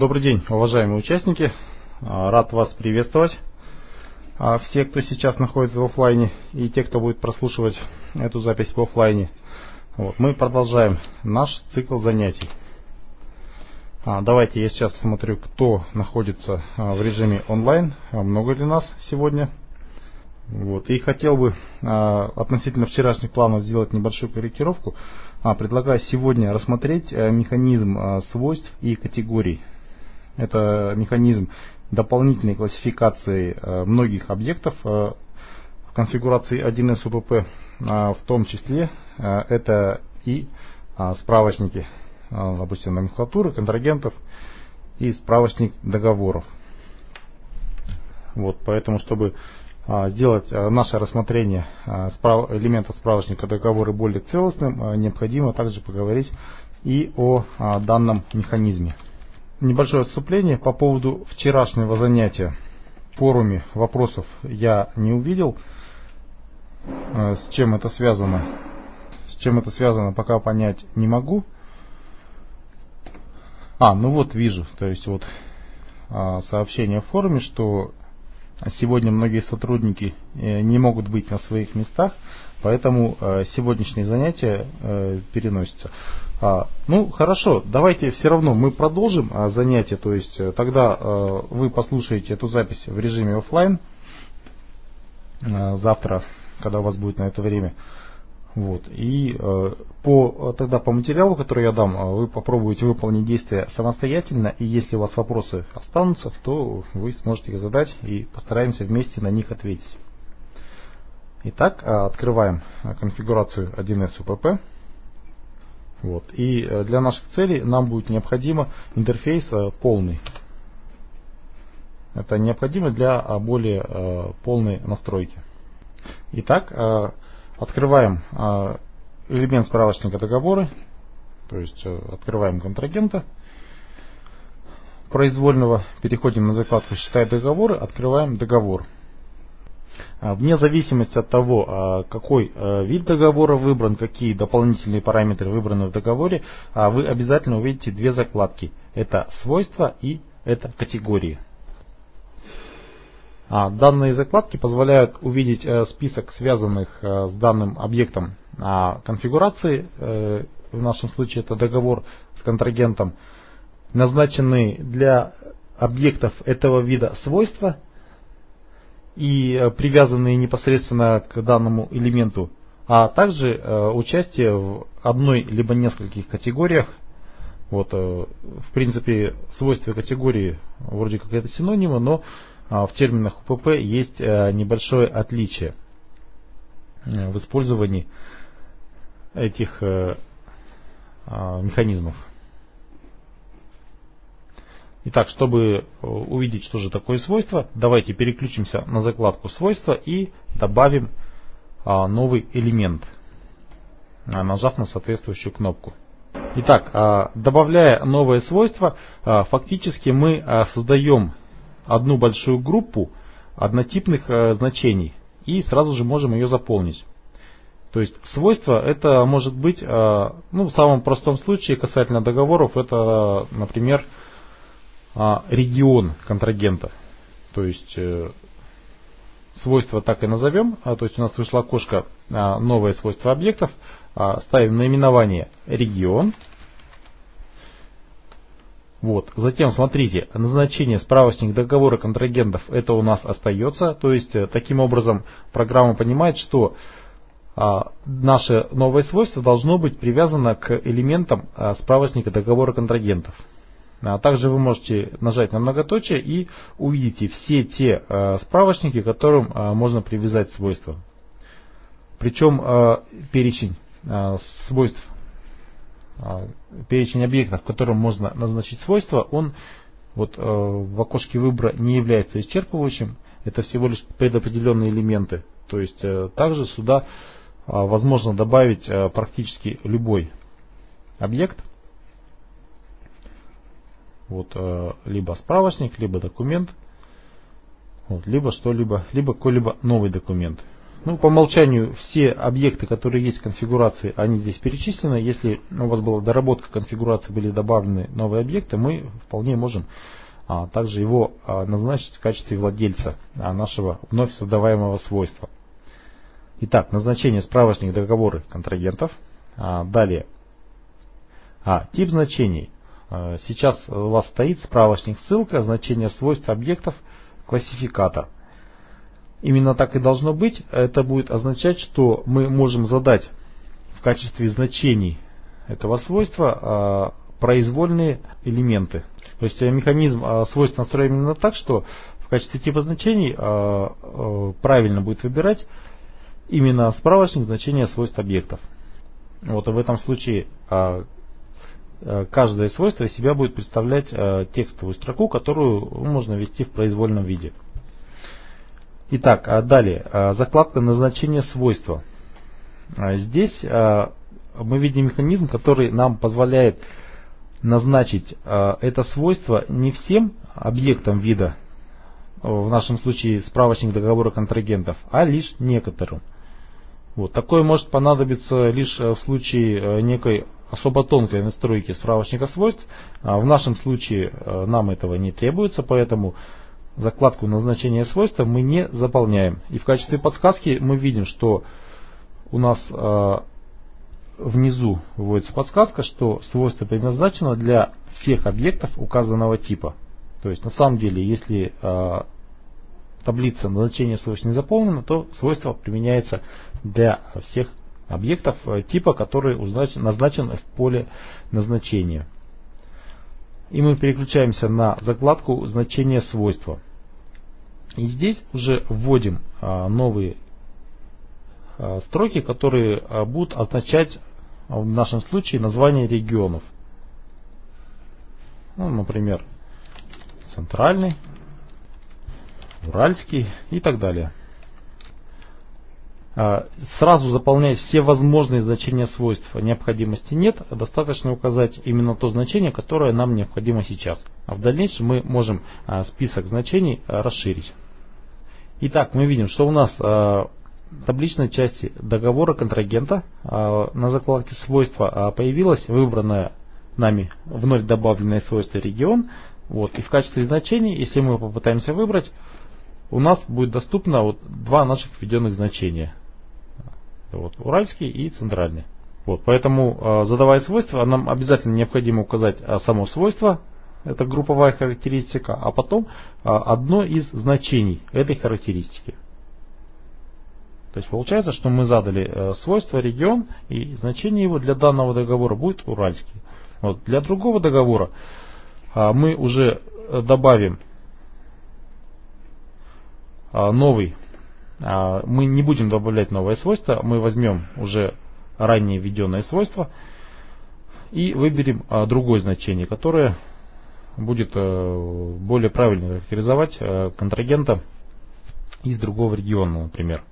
Добрый день, уважаемые участники. Рад вас приветствовать. Все, кто сейчас находится в офлайне, и те, кто будет прослушивать эту запись в офлайне. Мы продолжаем наш цикл занятий. Давайте я сейчас посмотрю, кто находится в режиме онлайн. Много ли нас сегодня? И хотел бы относительно вчерашних планов сделать небольшую корректировку. Предлагаю сегодня рассмотреть механизм свойств и категорий. Это механизм дополнительной классификации многих объектов в конфигурации 1С УПП, в том числе это и справочники, допустим, номенклатуры, контрагентов и справочник договоров. Поэтому, чтобы сделать наше рассмотрение элементов справочника договора более целостным, необходимо также поговорить и о данном механизме. Небольшое отступление по поводу вчерашнего занятия. В форуме вопросов я не увидел. С чем это связано? Пока понять не могу. Вижу. То есть сообщение в форуме, что сегодня многие сотрудники не могут быть на своих местах, поэтому сегодняшнее занятие переносится. Хорошо, давайте все равно мы продолжим занятие, то есть тогда вы послушаете эту запись в режиме офлайн завтра, когда у вас будет на это время. И тогда по материалу, который я дам, вы попробуете выполнить действия самостоятельно, и если у вас вопросы останутся, то вы сможете их задать и постараемся вместе на них ответить. Итак, открываем конфигурацию 1С УПП. И для наших целей нам будет необходимо интерфейс полный. Это необходимо для более полной настройки. Итак, открываем элемент справочника договора, то есть открываем контрагента произвольного, переходим на закладку «Счета и договоры», открываем договор. Вне зависимости от того, какой вид договора выбран, какие дополнительные параметры выбраны в договоре, вы обязательно увидите две закладки. Это свойства и это категории. Данные закладки позволяют увидеть список связанных с данным объектом конфигурации. В нашем случае это договор с контрагентом. Назначенные для объектов этого вида свойства и привязанные непосредственно к данному элементу, а также участие в одной либо нескольких категориях. В принципе, свойства и категории вроде как это синонимы, но в терминах УПП есть небольшое отличие в использовании этих механизмов. Итак, чтобы увидеть, что же такое свойство, давайте переключимся на закладку «Свойства» и добавим новый элемент, нажав на соответствующую кнопку. Итак, добавляя новое свойство, фактически мы создаем одну большую группу однотипных значений и сразу же можем ее заполнить. То есть свойство это может быть, в самом простом случае касательно договоров, это, например, регион контрагента. То есть свойство так и назовем. То есть у нас вышло окошко новое свойство объектов. Ставим наименование регион. Затем смотрите, назначение справочник договора контрагентов это у нас остается. То есть таким образом программа понимает, что наше новое свойство должно быть привязано к элементам справочника договора контрагентов. Также вы можете нажать на многоточие и увидите все те справочники, к которым можно привязать свойства. Причем перечень свойств, перечень объектов, к которым можно назначить свойства, он в окошке выбора не является исчерпывающим. Это всего лишь предопределенные элементы. То есть также сюда возможно добавить практически любой объект. Либо справочник, либо документ, либо что-либо, либо какой-либо новый документ. Ну, по умолчанию все объекты, которые есть в конфигурации, они здесь перечислены. Если у вас была доработка конфигурации, были добавлены новые объекты, мы вполне можем также его назначить в качестве владельца нашего вновь создаваемого свойства. Итак, назначение справочник договоры контрагентов. Далее, тип значений. Сейчас у вас стоит справочник ссылка, значение свойств объектов, классификатор. Именно так и должно быть. Это будет означать, что мы можем задать в качестве значений этого свойства произвольные элементы. То есть механизм свойств настроен именно так, что в качестве типа значений правильно будет выбирать именно справочник значения свойств объектов. Вот в этом случае каждое свойство из себя будет представлять текстовую строку, которую можно ввести в произвольном виде. Итак, далее закладка назначения свойства. Здесь мы видим механизм, который нам позволяет назначить это свойство не всем объектам вида, в нашем случае справочник договора контрагентов, а лишь некоторым. Вот. Такое может понадобиться лишь в случае некой особо тонкой настройки справочника свойств. В нашем случае нам этого не требуется, поэтому закладку назначения свойства мы не заполняем. И в качестве подсказки мы видим, что у нас внизу выводится подсказка, что свойство предназначено для всех объектов указанного типа. То есть на самом деле, если таблица назначения свойств не заполнена, то свойство применяется для всех объектов типа, который назначен в поле назначения. И мы переключаемся на закладку значения свойства. И здесь уже вводим новые строки, которые будут означать в нашем случае название регионов. Ну, например, центральный, уральский и так далее. Сразу заполнять все возможные значения свойств необходимости нет, достаточно указать именно то значение, которое нам необходимо сейчас. А в дальнейшем мы можем список значений расширить. Итак, мы видим, что у нас в табличной части договора контрагента на закладке свойства появилось выбранное нами вновь добавленное свойство регион. Вот, и в качестве значений, если мы попытаемся выбрать, у нас будет доступно два наших введенных значения. Вот, уральский и центральный. Вот, поэтому, задавая свойства, нам обязательно необходимо указать само свойство, это групповая характеристика, а потом одно из значений этой характеристики. То есть получается, что мы задали свойство регион, и значение его для данного договора будет уральский. Вот, для другого договора мы уже добавим новый. Мы не будем добавлять новое свойство, мы возьмем уже ранее введенное свойство и выберем другое значение, которое будет более правильно характеризовать контрагента из другого региона, например.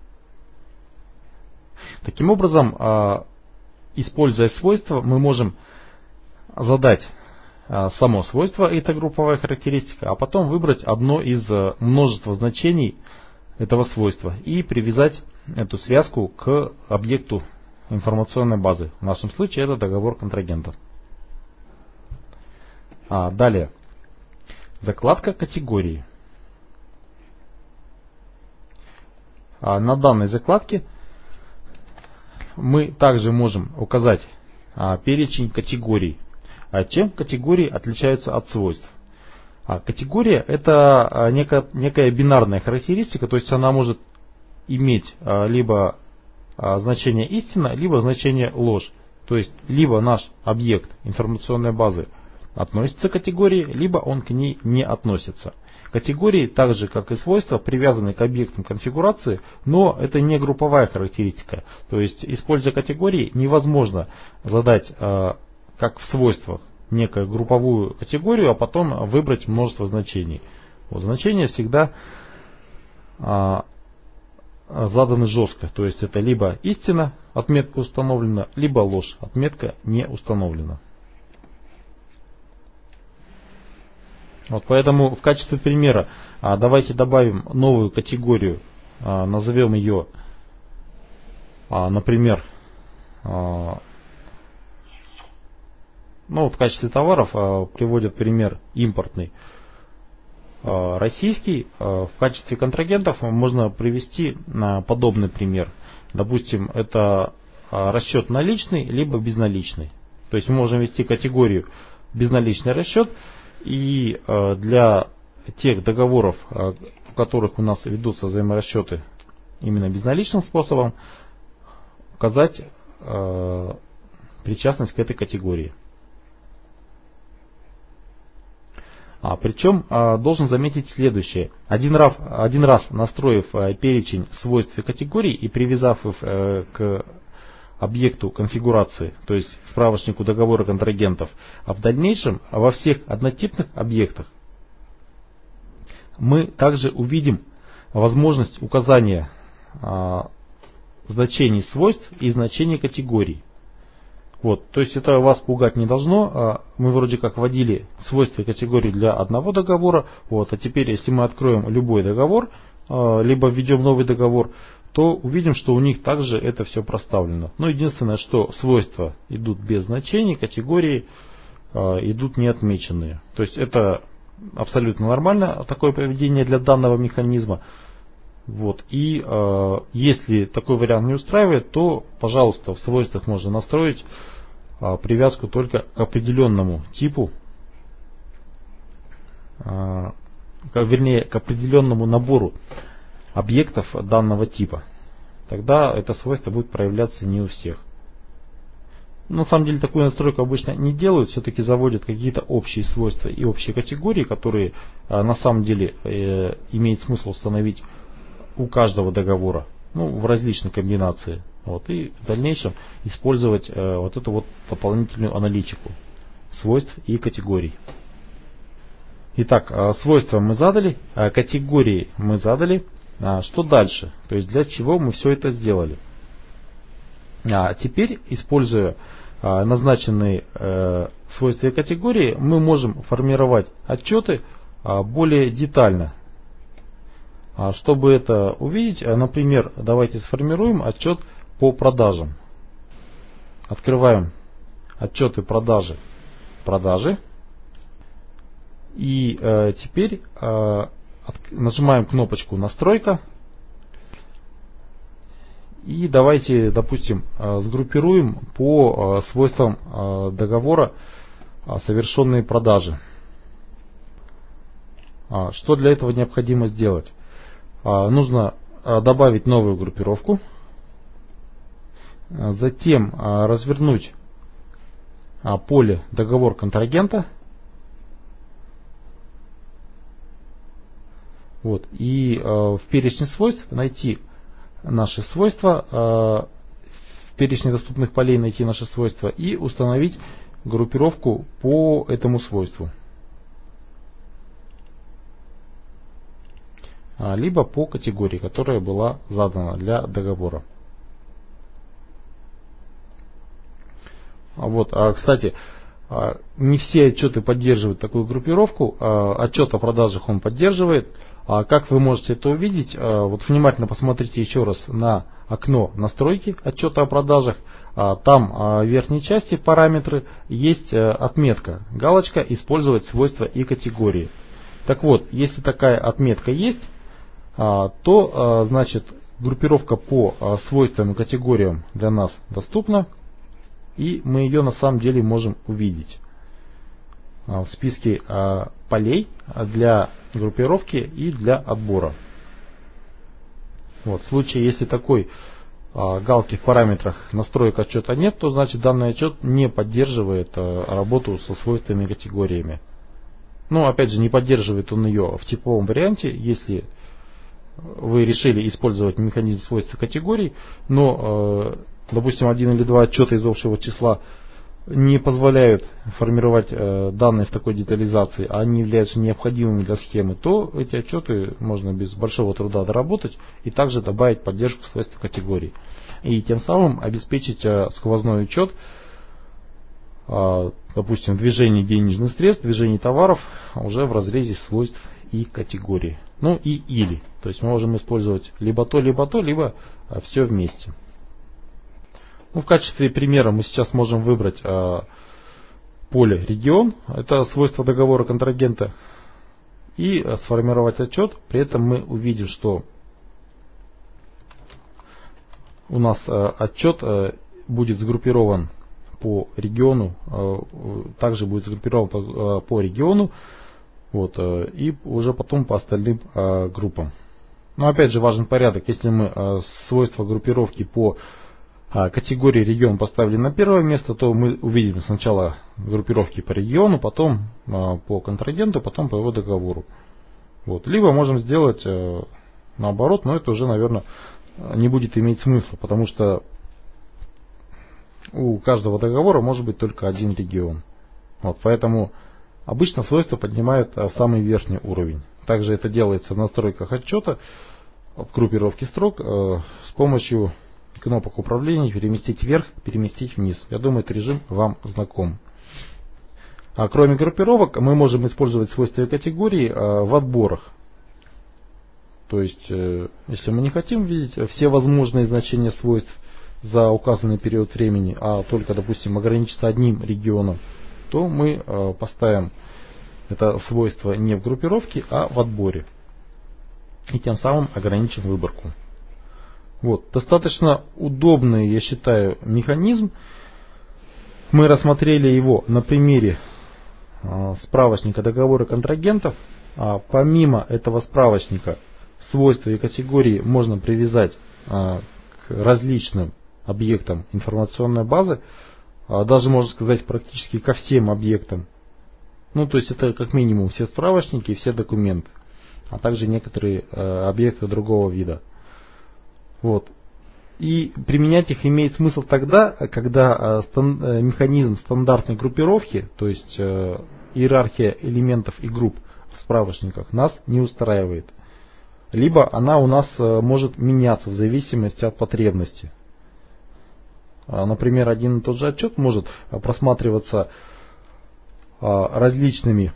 Таким образом, используя свойство, мы можем задать само свойство, это групповая характеристика, а потом выбрать одно из множества значений этого свойства и привязать эту связку к объекту информационной базы. В нашем случае это договор контрагентов. Далее. Закладка категории. На данной закладке мы также можем указать перечень категорий. Чем категории отличаются от свойств? Категория это некая бинарная характеристика, то есть она может иметь либо значение истина, либо значение ложь. То есть либо наш объект информационной базы относится к категории, либо он к ней не относится. Категории, так же как и свойства, привязаны к объектам конфигурации, но это не групповая характеристика. То есть, используя категории, невозможно задать, как в свойствах, некую групповую категорию, а потом выбрать множество значений. Вот, значения всегда заданы жестко. То есть, это либо истина, отметка установлена, либо ложь, отметка не установлена. Вот, поэтому в качестве примера давайте добавим новую категорию назовем ее, например, в качестве товаров приводят пример импортный. Российский. В качестве контрагентов можно привести подобный пример. Допустим, это расчет наличный либо безналичный. То есть мы можем ввести категорию безналичный расчет, и для тех договоров, в которых у нас ведутся взаиморасчеты именно безналичным способом, указать причастность к этой категории. Причем должен заметить следующее. Один раз настроив перечень свойств и категорий и привязав их к объекту конфигурации, то есть справочнику договора контрагентов, а в дальнейшем во всех однотипных объектах мы также увидим возможность указания значений свойств и значений категорий. То есть это вас пугать не должно. Мы вроде как вводили свойства и категории для одного договора. А теперь, если мы откроем любой договор, либо введем новый договор, то увидим, что у них также это все проставлено. Но единственное, что свойства идут без значений, категории идут не отмеченные. То есть это абсолютно нормально, такое поведение для данного механизма. И если такой вариант не устраивает, то, пожалуйста, в свойствах можно настроить привязку только к определенному типу, вернее, к определенному набору объектов данного типа. Тогда это свойство будет проявляться не у всех. На самом деле такую настройку обычно не делают, все-таки заводят какие-то общие свойства и общие категории, которые на самом деле имеет смысл установить у каждого договора, в различной комбинации. И в дальнейшем использовать эту дополнительную аналитику свойств и категорий. Итак, свойства мы задали, категории мы задали. Что дальше? То есть для чего мы все это сделали? Теперь, используя назначенные свойства и категории, мы можем формировать отчеты более детально. Чтобы это увидеть, например, давайте сформируем отчет по продажам. Открываем отчеты продажи. И теперь нажимаем кнопочку «Настройка». И давайте, допустим, сгруппируем по свойствам договора совершенные продажи. Что для этого необходимо сделать? Нужно добавить новую группировку, затем развернуть поле «Договор контрагента». И в перечне свойств найти наши свойства, в перечне доступных полей найти наши свойства и установить группировку по этому свойству. Либо по категории, которая была задана для договора. Кстати, не все отчеты поддерживают такую группировку. Отчет о продажах он поддерживает. Как вы можете это увидеть? Внимательно посмотрите еще раз на окно настройки отчета о продажах. Там в верхней части параметры есть отметка, галочка «Использовать свойства и категории». Так вот, если такая отметка есть, то значит группировка по свойствам и категориям для нас доступна, и мы ее на самом деле можем увидеть в списке полей для группировки и для отбора. В случае, если такой галки в параметрах настроек отчета нет, то значит данный отчет не поддерживает работу со свойствами и категориями. Опять же, не поддерживает он ее в типовом варианте, если вы решили использовать механизм свойств и категорий, но, допустим, один или два отчета из общего числа не позволяют формировать данные в такой детализации, а они являются необходимыми для схемы, то эти отчеты можно без большого труда доработать и также добавить поддержку свойств категорий. И тем самым обеспечить сквозной учет, допустим, движения денежных средств, движения товаров уже в разрезе свойств и категории. Ну и или. То есть мы можем использовать либо то, либо все вместе. Ну, в качестве примера мы сейчас можем выбрать поле регион. Это свойство договора контрагента. И сформировать отчет. При этом мы увидим, что у нас отчет будет сгруппирован по региону, также будет сгруппирован по региону, вот, и уже потом по остальным группам. Но опять же важен порядок. Если мы свойства группировки по категории регион поставили на первое место, то мы увидим сначала группировки по региону, потом по контрагенту, потом по его договору. Вот. Либо можем сделать наоборот, но это уже, наверное, не будет иметь смысла, потому что у каждого договора может быть только один регион. Вот, поэтому обычно свойства поднимают в самый верхний уровень. Также это делается в настройках отчета, в группировке строк с помощью кнопок управления переместить вверх, переместить вниз. Я думаю, этот режим вам знаком. А кроме группировок мы можем использовать свойства категории в отборах. То есть, если мы не хотим видеть все возможные значения свойств за указанный период времени, а только, допустим, ограничиться одним регионом, то мы поставим это свойство не в группировке, а в отборе. И тем самым ограничим выборку. Вот. Достаточно удобный, я считаю, механизм. Мы рассмотрели его на примере справочника договора контрагентов. Помимо этого справочника свойства и категории можно привязать к различным объектам информационной базы, даже можно сказать практически ко всем объектам. Ну, то есть это как минимум все справочники и все документы, а также некоторые объекты другого вида. Вот. И применять их имеет смысл тогда, когда механизм стандартной группировки, то есть иерархия элементов и групп в справочниках нас не устраивает. Либо она у нас может меняться в зависимости от потребности. Например, один и тот же отчет может просматриваться различными,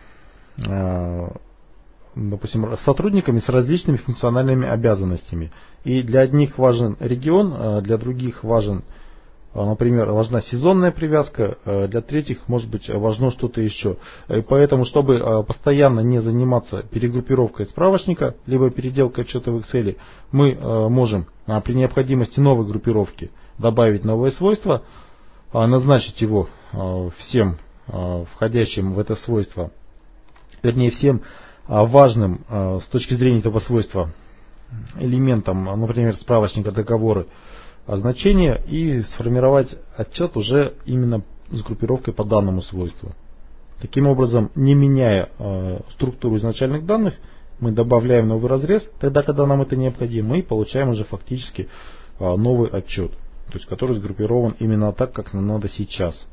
допустим, сотрудниками с различными функциональными обязанностями. И для одних важен регион, для других важен, например, важна сезонная привязка, для третьих может быть важно что-то еще. И поэтому, чтобы постоянно не заниматься перегруппировкой справочника, либо переделкой отчета в Excel, мы можем при необходимости новой группировки добавить новое свойство, назначить его всем входящим в это свойство, вернее всем важным с точки зрения этого свойства элементам, например, справочника, договоры, значения, и сформировать отчет уже именно с группировкой по данному свойству. Таким образом, не меняя структуру изначальных данных, мы добавляем новый разрез, тогда, когда нам это необходимо, и получаем уже фактически новый отчет, то есть который сгруппирован именно так, как нам надо сейчас.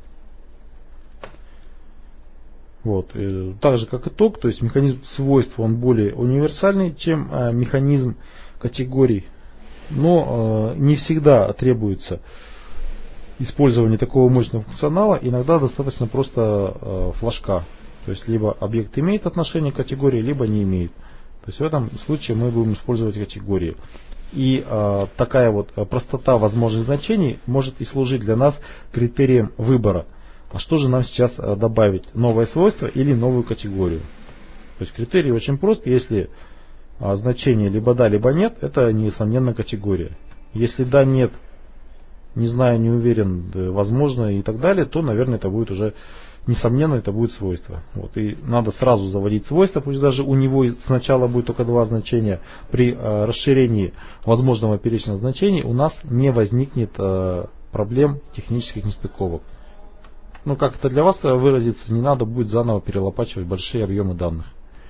Вот. Так же как итог, то есть механизм свойств он более универсальный, чем механизм категорий, но не всегда требуется использование такого мощного функционала, иногда достаточно просто флажка, то есть либо объект имеет отношение к категории, либо не имеет. То есть в этом случае мы будем использовать категории. И такая вот простота возможных значений может и служить для нас критерием выбора. А что же нам сейчас добавить? Новое свойство или новую категорию? То есть критерий очень прост. Если значение либо да, либо нет, это несомненно категория. Если да, нет, не знаю, не уверен, возможно и так далее, то, наверное, это будет уже, несомненно, это будет свойство. Вот. И надо сразу заводить свойство, пусть даже у него сначала будет только два значения. При расширении возможного перечня значений у нас не возникнет проблем технических нестыковок. Ну, как это для вас выразиться, не надо будет заново перелопачивать большие объемы данных.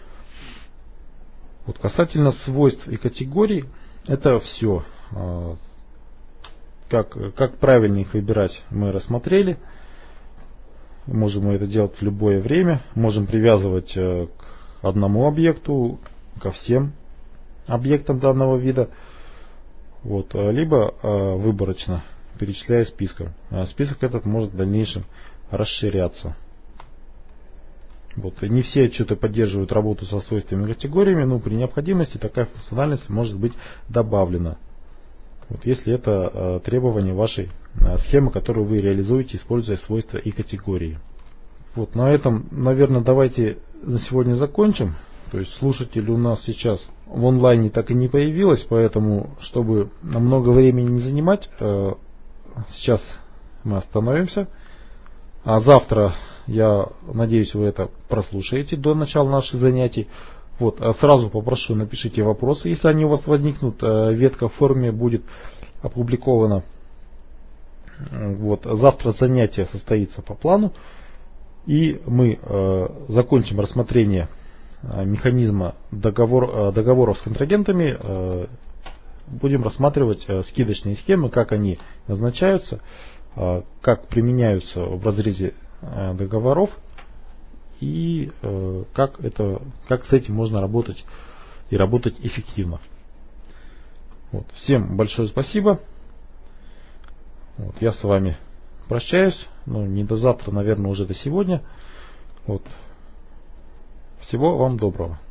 Вот касательно свойств и категорий, это все. Как правильно их выбирать, мы рассмотрели. Можем мы это делать в любое время. Можем привязывать к одному объекту, ко всем объектам данного вида. Вот. Либо выборочно, перечисляя списком. Список этот может в дальнейшем расширяться. Вот. И не все отчеты поддерживают работу со свойственными категориями, но при необходимости такая функциональность может быть добавлена. Вот, если это требование вашей схемы, которую вы реализуете, используя свойства и категории. Вот, на этом, наверное, давайте на сегодня закончим. То есть слушатель у нас сейчас в онлайне так и не появилось, поэтому, чтобы много времени не занимать, сейчас мы остановимся. А завтра, я надеюсь, вы это прослушаете до начала наших занятий. Вот, сразу попрошу, напишите вопросы, если они у вас возникнут. Ветка в форме будет опубликована. Вот, завтра занятие состоится по плану. И мы закончим рассмотрение механизма договоров с контрагентами. Будем рассматривать скидочные схемы, как они назначаются, как применяются в разрезе договоров и как с этим можно работать и работать эффективно. Вот. Всем большое спасибо. Вот. Я с вами прощаюсь. Ну, не до завтра, наверное, уже до сегодня. Вот. Всего вам доброго.